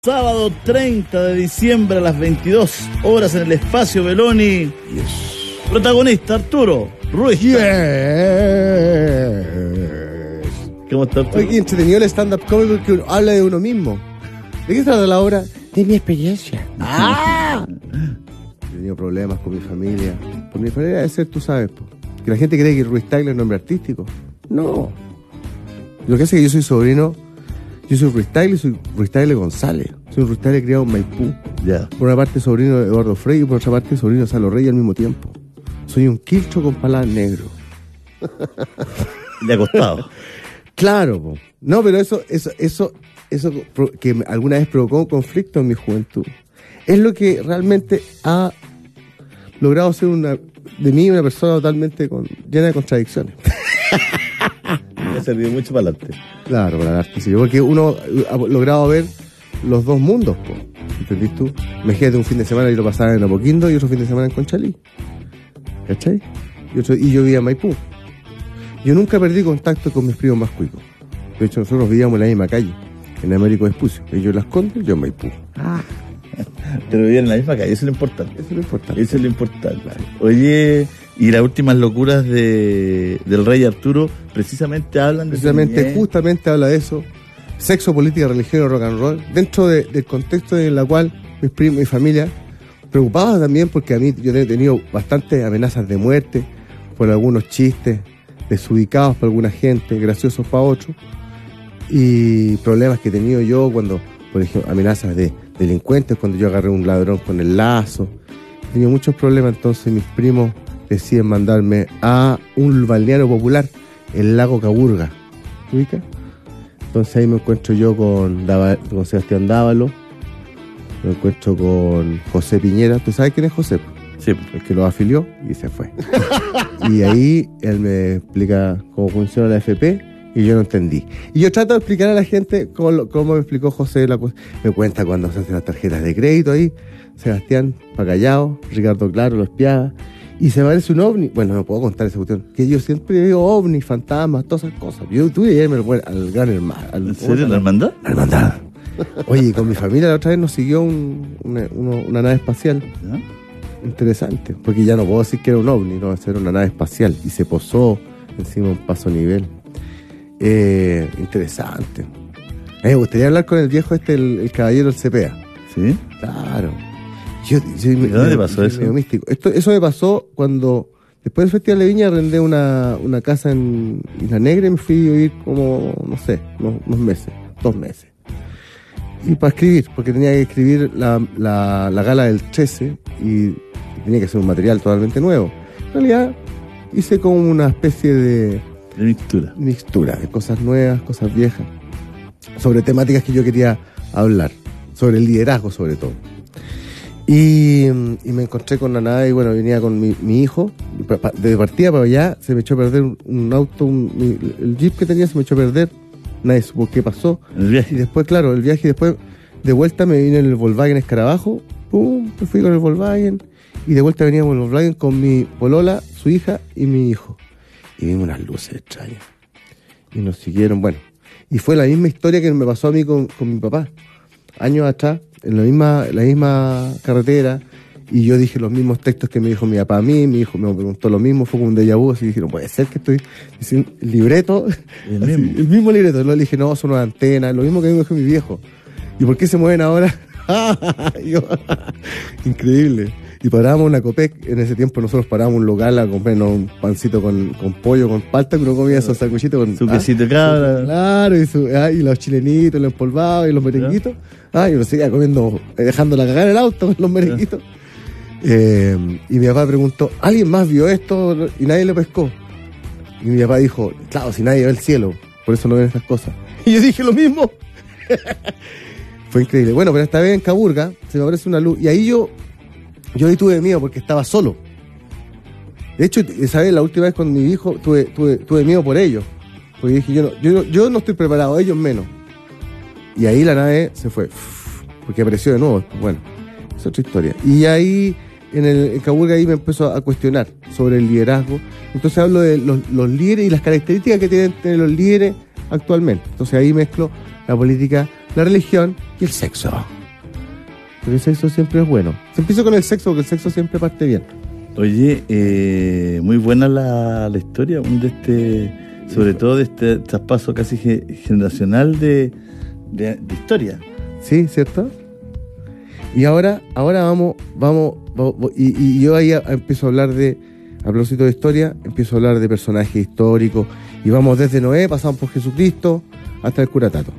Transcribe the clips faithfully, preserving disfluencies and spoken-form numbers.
Sábado treinta de diciembre a las veintidós horas en el Espacio Beloni. Yes. Protagonista Arturo Ruiz. Yes. ¿Cómo está Arturo? Oye, qué entretenido el stand-up comedy porque uno habla de uno mismo. ¿De qué trata la obra? De mi experiencia. ¡Ah! He tenido problemas con mi familia. Por mi familia debe ser, tú sabes, po, que la gente cree que Ruiz Tagle es nombre artístico. No. Lo que hace es que yo soy sobrino. Yo soy Ruiz Tagle y soy Ruiz Tagle González. Soy un Ruiz Tagle criado en Maipú. Ya. Por una parte sobrino de Eduardo Frei y por otra parte sobrino de Salo Rey al mismo tiempo. Soy un quiltro con palas negro. Le ha costado. Claro, po. No, pero eso, eso, eso, eso que alguna vez provocó un conflicto en mi juventud. Es lo que realmente ha logrado ser una, de mí una persona totalmente con, llena de contradicciones. Me ha servido mucho para adelante. Claro, para el arte, sí, porque uno ha logrado ver los dos mundos, po. ¿Entendís tú? Imagínate un fin de semana y lo pasaba en Apoquindo y otro fin de semana en Conchalí. ¿Cachai? Y, otro, y yo vivía en Maipú. Yo nunca perdí contacto con mis primos más cuicos. De hecho, nosotros vivíamos en la misma calle, en Américo Vespucio. Ellos en Las Condes, yo en Maipú. Ah. Pero vivían en la misma calle, eso es lo importante. Eso es lo importante. Eso es lo importante. Oye, y las últimas locuras de, del Rey Arturo precisamente hablan de Precisamente, niñez. justamente habla de eso. Sexo, política, religión y rock and roll. Dentro de, del contexto en el cual mis primos, mi familia, preocupados también porque a mí yo he tenido bastantes amenazas de muerte por algunos chistes desubicados para alguna gente, graciosos para otros, y problemas que he tenido yo cuando, por ejemplo, amenazas de delincuentes, cuando yo agarré un ladrón con el lazo. He tenido muchos problemas, entonces mis primos deciden mandarme a un balneario popular, el lago Caburga. ¿Te ubicas? Entonces ahí me encuentro yo con, Dava, con Sebastián Dávalo, me encuentro con José Piñera. ¿Tú sabes quién es José? Sí. El que lo afilió y se fue. Y ahí él me explica cómo funciona la F P y yo no entendí. Y yo trato de explicar a la gente cómo, cómo me explicó José la cosa. Me cuenta cuando se hacen las tarjetas de crédito ahí. Sebastián, Pacallao, Ricardo Claro, lo espiaba. Y se parece un ovni. Bueno, no puedo contar esa cuestión. Que yo siempre veo ovnis, fantasmas, todas esas cosas. Yo tuve que irme al, al gran hermano. Al, ¿En serio? ¿La hermandad? La hermandad. Oye, con mi familia la otra vez nos siguió un, una, una, una nave espacial. ¿Ah? Interesante. Porque ya no puedo decir que era un ovni, no, era una nave espacial. Y se posó encima de un paso nivel. Eh, interesante. A mí me gustaría hablar con el viejo este, el, el caballero del C P A. ¿Sí? Claro. Yo, yo, ¿De dónde pasó eso? Místico. Esto, eso me pasó cuando, después del Festival de Viña, arrendé una, una casa en Isla Negra y me fui a vivir como, no sé, unos, unos meses, dos meses. Y para escribir, porque tenía que escribir la, la, la gala del trece y tenía que ser un material totalmente nuevo. En realidad, hice como una especie de... De mixtura. Mixtura, de cosas nuevas, cosas viejas, sobre temáticas que yo quería hablar, sobre el liderazgo sobre todo. Y, y me encontré con la nave y bueno, venía con mi, mi hijo, de partida para allá, se me echó a perder un, un auto, un, mi, el jeep que tenía se me echó a perder, nadie supo qué pasó. El viaje. Y después, claro, el viaje, y después de vuelta me vine en el Volkswagen Escarabajo, pum, me fui con el Volkswagen, y de vuelta veníamos en el Volkswagen con mi polola, su hija y mi hijo. Y vimos unas luces extrañas. Y nos siguieron, bueno. Y fue la misma historia que me pasó a mí con, con mi papá. Años atrás, en la misma, la misma carretera, y yo dije los mismos textos que me dijo mi papá a mí, mi hijo me preguntó lo mismo, fue como un déjà vu, así dije, no puede ser que estoy diciendo el libreto, el así, mismo. el mismo libreto. Yo le dije, no, son unas antenas, lo mismo que me dijo mi viejo. ¿Y por qué se mueven ahora? Yo, increíble. Y parábamos una Copec, en ese tiempo nosotros parábamos un local a comprarnos un pancito con, con pollo, con palta, que uno comía esos sanguchitos con... Su quesito de cabra. Claro, y, su, ah, y los chilenitos, los empolvados y los merenguitos. Ah, y uno seguía comiendo, dejando la cagada en el auto con los merenguitos. Eh, y mi papá preguntó, ¿alguien más vio esto? Y nadie le pescó. Y mi papá dijo, claro, si nadie ve el cielo, por eso no ven estas cosas. Y yo dije lo mismo. Fue increíble. Bueno, pero esta vez en Caburga se me aparece una luz. Y ahí yo, yo ahí tuve miedo porque estaba solo. De hecho, ¿sabes? La última vez con mi hijo tuve, tuve, tuve miedo por ellos. Porque dije, yo no, yo, no, yo no estoy preparado, ellos menos. Y ahí la nave se fue. Porque apareció de nuevo. Bueno, es otra historia. Y ahí, en el en Caburga, ahí me empezó a cuestionar sobre el liderazgo. Entonces hablo de los, los líderes y las características que tienen tener los líderes actualmente. Entonces ahí mezclo la política, la religión y el sexo. Porque el sexo siempre es bueno. Se empieza con el sexo porque el sexo siempre parte bien. Oye, eh, muy buena la, la historia, un de este, sobre todo de este traspaso casi ge- generacional de, de, de historia. Sí, ¿cierto? Y ahora, ahora vamos, vamos, vamos y, y yo ahí a- empiezo a hablar de, a propósito de historia, empiezo a hablar de personajes históricos, y vamos desde Noé, pasamos por Jesucristo, hasta el cura Tato.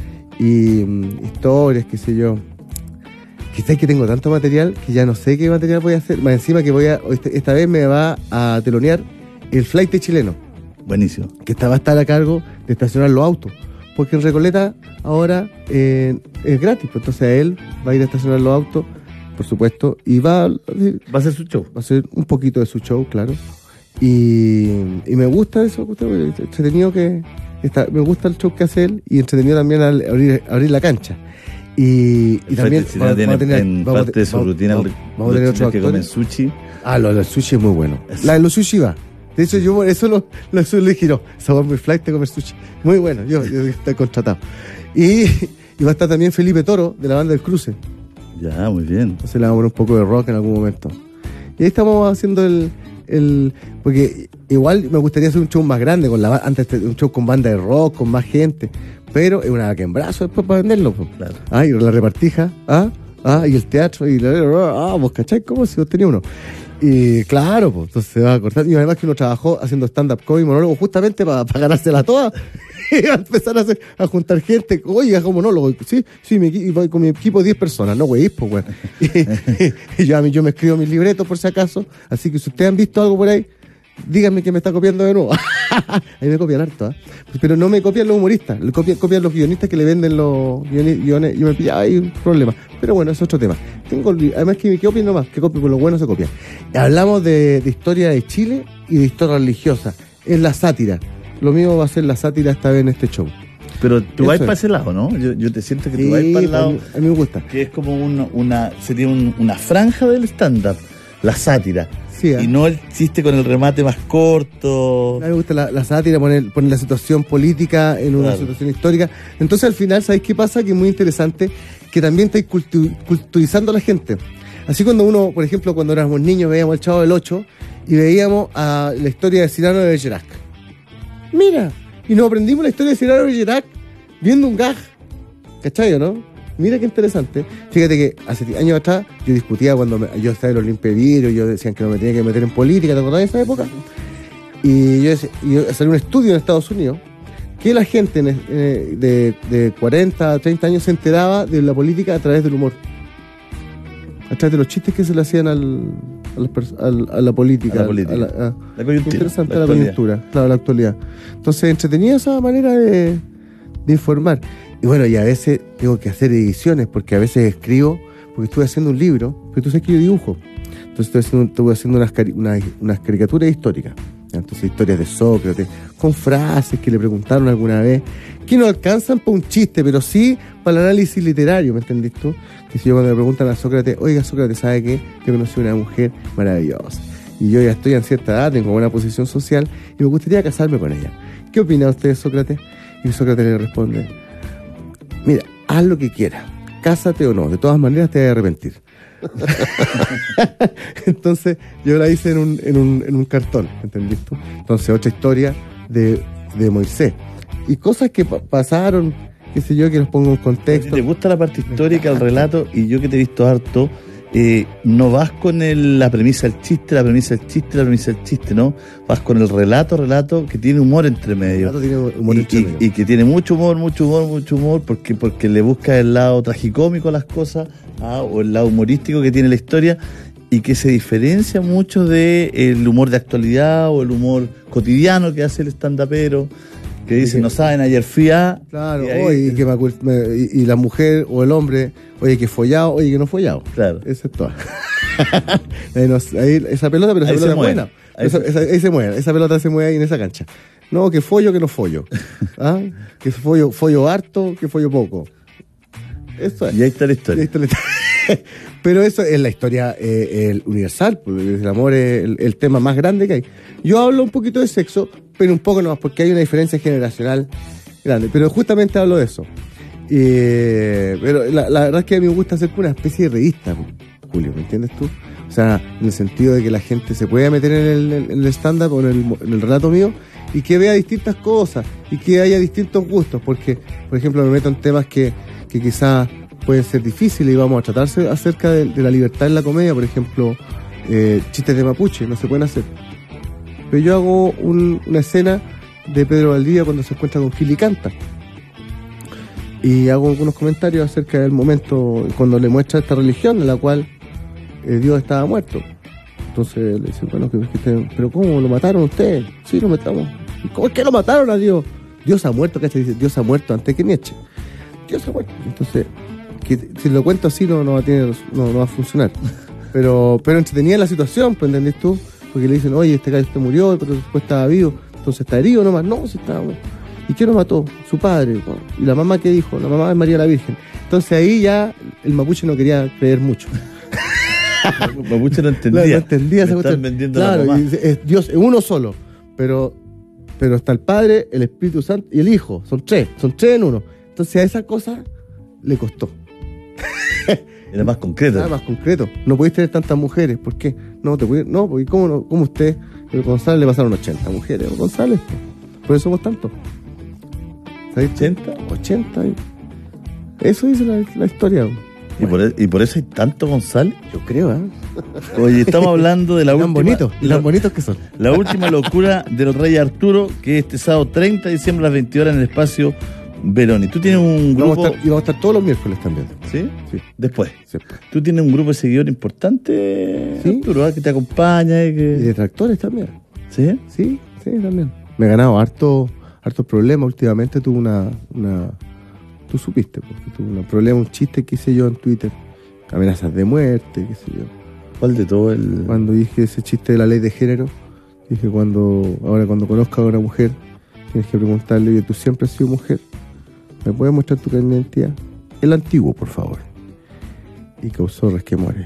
Y mm, historias, qué sé yo. Quizás que tengo tanto material que ya no sé qué material voy a hacer. Más encima que voy a, este- esta vez me va a telonear el flight chileno, Buenísimo. que está, va a estar a cargo de estacionar los autos. Porque en Recoleta ahora eh, es gratis, pues entonces a él va a ir a estacionar los autos, por supuesto, y va, a- Va a ser su show. va a hacer un poquito de su show, claro. Y, y me gusta eso, porque es entretenido que está, me gusta el show que hace él, y entretenido también al abrir, abrir la cancha. Y, y El también Flight Chileno tiene tener, en vamos a parte te- de su vamos- rutina vamos- vamos a los tener chilenos otros que comen actores. sushi. Ah, lo del sushi es muy bueno. Eso. La de los sushi va. De hecho, yo eso lo, lo, eso le dije, no, sabor muy flight de comer sushi. Muy bueno, yo, yo estoy contratado. Y, y va a estar también Felipe Toro, de la banda del Cruce. Ya, muy bien. Entonces le vamos a poner un poco de rock en algún momento. Y ahí estamos haciendo el... el porque igual me gustaría hacer un show más grande, con la ba- antes un show con banda de rock, con más gente. Pero es una que en brazo después para venderlo. Pues. Claro. Ah, y la repartija, ah, ah, y el teatro, y la... Ah, vos cachai, ¿cómo si vos tenías uno? Y claro, pues entonces se va a cortar. Y además que uno trabajó haciendo stand-up comedy, monólogo, justamente para, para ganársela toda. Y a empezar a, hacer, a juntar gente. Oye, hago monólogo. Sí, sí, mi, equi- voy con mi equipo diez personas. No, güey, pues, güey. Y, y yo, a mí, yo me escribo mis libretos por si acaso. Así que si ustedes han visto algo por ahí, díganme que me está copiando de nuevo. Ahí me copian harto, ¿eh? Pero no me copian los humoristas, le copian, copian los guionistas que le venden los guiones. guiones. Yo me pillaba ahí un problema. Pero bueno, es otro tema. Tengo, además que me copien nomás, que copien, por lo bueno se copian. Hablamos de, de historia de Chile y de historia religiosa. Es la sátira. Lo mío va a ser la sátira esta vez en este show. Pero tú Eso vas es. para ese lado, ¿no? Yo, yo te siento que tú Sí, vas para el lado a mí, a mí me gusta. que es como una, una sería un- una franja del stand-up, la sátira. Sí, ¿eh? Y no el chiste con el remate más corto. A mí me gusta la, la sátira, poner, poner la situación política en una Claro. situación histórica. Entonces, al final, ¿sabéis qué pasa? Que es muy interesante que también estáis cultu- culturizando a la gente. Así cuando uno, por ejemplo, cuando éramos niños, veíamos el Chavo del Ocho y veíamos a la historia de Cyrano de Bergerac. Mira, y nos aprendimos la historia de Cyrano de Bergerac viendo un gag. ¿Cachai, o no? Mira qué interesante. Fíjate que hace años atrás yo discutía cuando me- yo estaba en los limpiavidrios, yo decían que no me tenía que meter en política, ¿te acordás de esa época? Y yo, decía- y yo salió un estudio en Estados Unidos que la gente en- eh, de, de cuarenta a treinta años se enteraba de la política a través del humor. A través de los chistes que se le hacían al, a, las pers- al- a la política. A la política. a la- a- La coyuntura. Interesante la la, actualidad. coyuntura, claro, la actualidad. Entonces, entretenida esa manera de, de informar. Y bueno, y a veces tengo que hacer ediciones, porque a veces escribo, porque estuve haciendo un libro, porque tú sabes que yo dibujo. Entonces estoy haciendo, estuve haciendo unas, cari- unas, unas caricaturas históricas. Entonces, historias de Sócrates, con frases que le preguntaron alguna vez, que no alcanzan para un chiste, pero sí para el análisis literario, ¿me entendís tú? Que si yo cuando le preguntan a Sócrates, oiga, Sócrates, ¿sabe qué? Yo conocí una mujer maravillosa. Y yo ya estoy en cierta edad, tengo buena posición social, y me gustaría casarme con ella. ¿Qué opina usted, Sócrates? Y Sócrates le responde, mira, haz lo que quieras, cásate o no, de todas maneras te vas a arrepentir. Entonces yo la hice en un, en un, en un cartón, ¿entendiste tú? Entonces otra historia de, de Moisés y cosas que pa- pasaron, qué sé yo, que los pongo en Si contexto. te gusta la parte histórica, el relato, y yo que te he visto harto, eh, no vas con el- la premisa del chiste, la premisa del chiste, la premisa del chiste, ¿no? Vas con el relato, relato que tiene humor entre El medio. relato tiene humor y, entre y- medio. y que tiene mucho humor, mucho humor, mucho humor, porque, porque le busca el lado tragicómico a las cosas, ah, o el lado humorístico que tiene la historia, y que se diferencia mucho del humor de actualidad o el humor cotidiano que hace el stand-upero, que dice, que- no saben, ayer fui a... Claro, y ahí- oye, y, que me acuer- me- y, y la mujer o el hombre, oye, que follado, oye, que no follado. Claro. Eso es todo. ahí, nos- ahí esa pelota, pero esa Ahí se pelota es mueve. buena. Ahí Esa, se- esa- ahí se mueve, esa pelota se mueve ahí en esa cancha. No, que follo, que no follo. ¿Ah? Que follo, follo harto, que follo poco. Eso es. Y ahí está la Y historia. ahí está la- Pero eso es la historia eh, el universal, porque el amor es el, el tema más grande que hay. Yo hablo un poquito de sexo, pero un poco nomás, porque hay una diferencia generacional grande. Pero justamente hablo de eso. Eh, pero la, la verdad es que a mí me gusta hacer una especie de revista, Julio, ¿me entiendes tú? O sea, en el sentido de que la gente se pueda meter en el, en el stand-up o en el, en el relato mío y que vea distintas cosas y que haya distintos gustos, porque, por ejemplo, me meto en temas que, que quizás pueden ser difíciles y vamos a tratarse acerca de, de la libertad en la comedia, por ejemplo, eh, chistes de mapuche, no se pueden hacer. Pero yo hago un, una escena de Pedro Valdivia cuando se encuentra con Gil y canta. Y hago algunos comentarios acerca del momento cuando le muestra esta religión en la cual eh, Dios estaba muerto. Entonces le dice, bueno, que, que, pero ¿cómo lo mataron ustedes? Sí, lo matamos. ¿Cómo es que lo mataron a Dios? Dios ha muerto, ¿cachai? Dice, Dios ha muerto antes que Nietzsche. Dios ha muerto. Entonces, que, si lo cuento así no, no, va a tener, no, no va a funcionar. Pero, pero entretenía la situación, pues, ¿entendés tú? Porque le dicen, oye, este gallo este murió, pero después estaba vivo. Entonces está herido nomás. No, si estaba muerto. ¿Y quién lo mató? Su padre. ¿Y la mamá qué dijo? La mamá es María la Virgen. Entonces ahí ya el mapuche no quería creer mucho. El mapuche no entendía. Claro, no entendía esa cuestión. Están vendiendo claro, la mamá. Y es Dios es uno solo. Pero, pero está el Padre, el Espíritu Santo y el Hijo. Son tres. Son tres en uno. Entonces a esa cosa le costó. Era más concreto. Era más concreto. No podéis tener tantas mujeres. ¿Por qué? No, te podéis, no, porque ¿cómo, no, cómo usted, el González, le pasaron ochenta mujeres? González, por eso somos tantos. ¿ochenta? ochenta. Eso dice la, la historia. ¿Y, bueno. por, ¿Y por eso hay tanto González? Yo creo, ¿eh? Oye, estamos hablando de la tan última... Bonitos, y la, tan bonitos que son. La última locura del Rey Arturo, que es este sábado treinta de diciembre a las veinte horas en el espacio Veroni. Tú tienes un grupo... Vamos a estar, y vamos a estar todos los miércoles también. ¿Sí? Sí. Después. Sí. Tú tienes un grupo de seguidores importante, ¿Sí? Arturo, ¿eh? Que te acompaña y que... Y detractores también. ¿Sí? Sí, sí, también. Me he ganado harto... hartos problemas. Últimamente tuve una, una tú supiste, porque tuve un problema, un chiste que hice yo en Twitter, amenazas de muerte, qué sé yo. ¿Cuál de todo el...? Cuando dije ese chiste de la ley de género, dije cuando, ahora cuando conozca a una mujer, tienes que preguntarle, oye, tú siempre has sido mujer, ¿me puedes mostrar tu carnet de identidad? El antiguo, por favor. Y causó resquemores.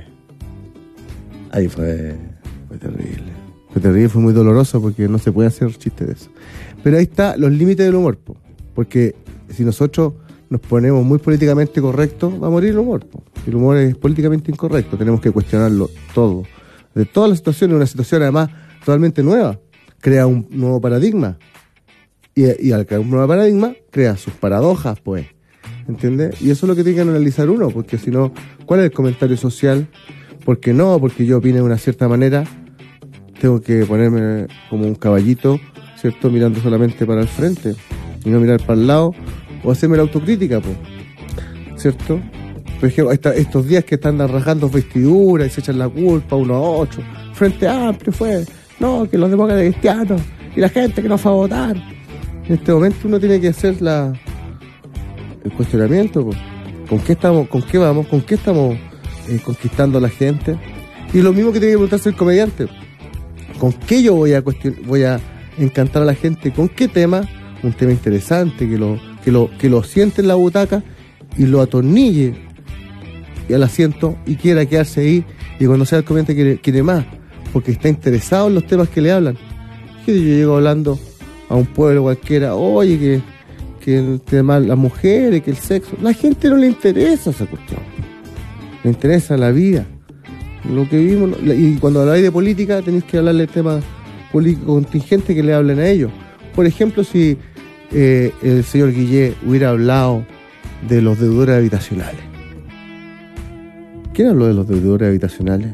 Ahí fue... Fue terrible. Fue terrible, fue muy doloroso porque no se puede hacer chiste de eso. Pero ahí está los límites del humor, po. Porque si nosotros nos ponemos muy políticamente correctos, va a morir el humor, po. El humor es políticamente incorrecto, tenemos que cuestionarlo todo. De todas las situaciones, una situación además totalmente nueva, crea un nuevo paradigma. Y, y al crear un nuevo paradigma, crea sus paradojas, pues. ¿Entiendes? Y eso es lo que tiene que analizar uno, porque si no, ¿cuál es el comentario social? Porque no, porque yo opine de una cierta manera, tengo que ponerme como un caballito, ¿cierto? Mirando solamente para el frente y no mirar para el lado o hacerme la autocrítica, pues, ¿cierto? Por ejemplo, esta, estos días que están rajando vestiduras y se echan la culpa uno a otro. Frente Amplio fue, no, que los demócratas cristianos y la gente que no fue a votar. En este momento uno tiene que hacer la el cuestionamiento, pues. ¿Con qué estamos, con qué vamos, con qué estamos eh, conquistando a la gente? Y lo mismo que tiene que preguntarse el comediante. ¿Con qué yo voy a cuestion- voy a encantar a la gente? ¿Con qué tema? Un tema interesante, que lo, que lo, que lo siente en la butaca y lo atornille y al asiento y quiera quedarse ahí, y cuando sea el comediante quiere, quiere más, porque está interesado en los temas que le hablan. Que yo llego hablando a un pueblo cualquiera, oye, que, que el tema las mujeres, que el sexo. La gente no le interesa esa cuestión. Le interesa la vida. Lo que vimos, y cuando habláis de política tenéis que hablarle de temas políticos contingentes que le hablen a ellos. Por ejemplo, si eh, el señor Guillé hubiera hablado de los deudores habitacionales. ¿Quién habló de los deudores habitacionales?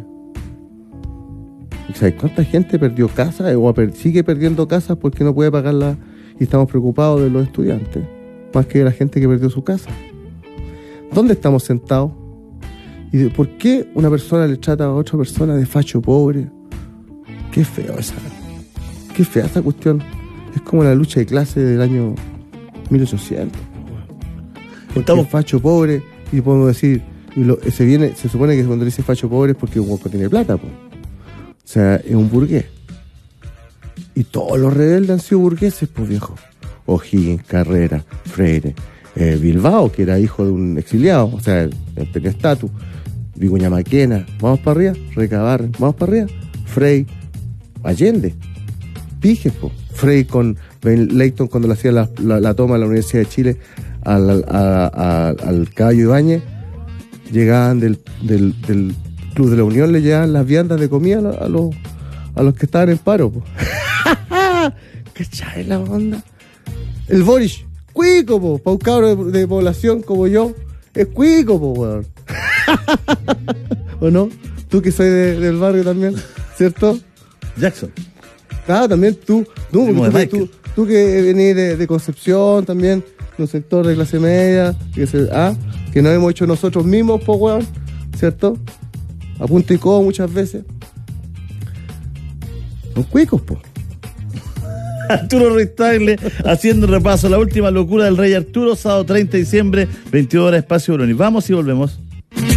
¿Sabes cuánta gente perdió casa o per- sigue perdiendo casas porque no puede pagarla? Y estamos preocupados de los estudiantes más que de la gente que perdió su casa. ¿Dónde estamos sentados? ¿Y de por qué una persona le trata a otra persona de facho pobre? Qué feo esa. Qué fea esa cuestión. Es como la lucha de clase del año mil ochocientos. Porque estamos facho pobre, y podemos decir, y lo, se viene, se supone que cuando dice facho pobre es porque un hueco tiene plata, po. O sea, es un burgués. Y todos los rebeldes han sido burgueses, pues, viejo. O'Higgins, Carrera, Freire, eh, Bilbao, que era hijo de un exiliado, o sea, el, el tenía estatus. Vicuña Maquena, vamos para arriba, Recabarren, vamos para arriba, Frei, Allende, Pijes, po. Frei con Ben Leighton cuando le hacía la, la, la toma a la Universidad de Chile al, al, a- a- al Caballo Ibáñez, llegaban del, del, del Club de la Unión, le llegaban las viandas de comida a los, a los, a los que estaban en paro. Po. ¿Cachai la onda? El Boris, cuico, po, para un cabro de, de población como yo, es cuico, po, weón. ¿O no? Tú que soy de- del barrio también, ¿cierto? Jackson. Ah, también tú, tú, Primo de tú, Michael. tú, tú que venís de, de Concepción también, de un sector de clase media, que, se, ah, que nos hemos hecho nosotros mismos, po, weón, ¿cierto? A punto y codo muchas veces. Los cuicos, po. Arturo Ristagle haciendo repaso. La última locura del Rey Arturo, sábado treinta de diciembre, veintidós horas, Espacio Bruni. Vamos y volvemos.